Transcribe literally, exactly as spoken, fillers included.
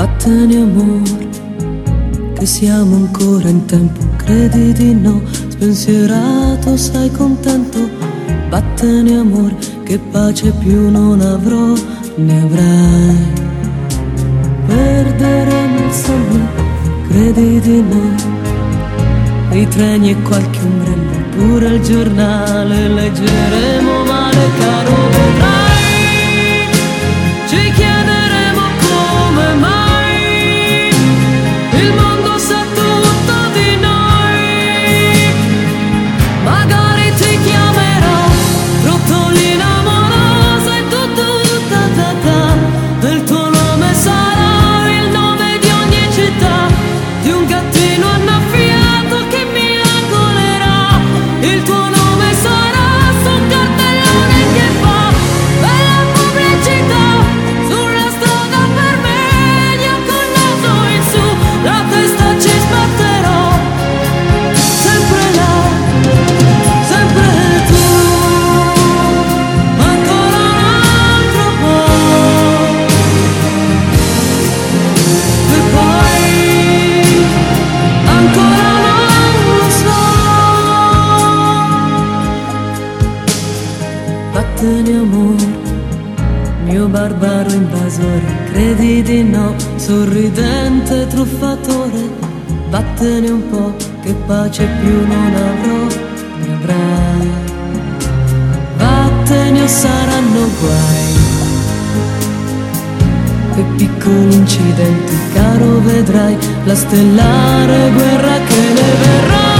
Vattene amore, che siamo ancora in tempo, credi di no, spensierato, sai contento. Vattene amore, che pace più non avrò, ne avrai. Perderemo il sonno, credi di no, i treni e qualche ombrello, pure il giornale leggeremo male, caro, vedrai. Ci chiederemo come mai il mondo sa tutto di noi. Magari ti chiamerò Trottolina amorosa e tu tu ta ta ta. Il tuo nome sarà il nome di ogni città, di un gattino annaffiato che mi angolerà. Il tuo nome sarà su un cartellone che fa bella pubblicità sulla strada per media col naso in su. La testa ci sbatterò, sempre là, sempre tu. Ancora un altro po', e poi ancora non lo so. Vattene amore, mio barbaro invasore, credi di no, sorridente truffatore. Vattene un po', che pace più non avrò, ne avrai. Vattene o saranno guai, e piccoli incidenti, caro, vedrai la stellare guerra che ne verrà.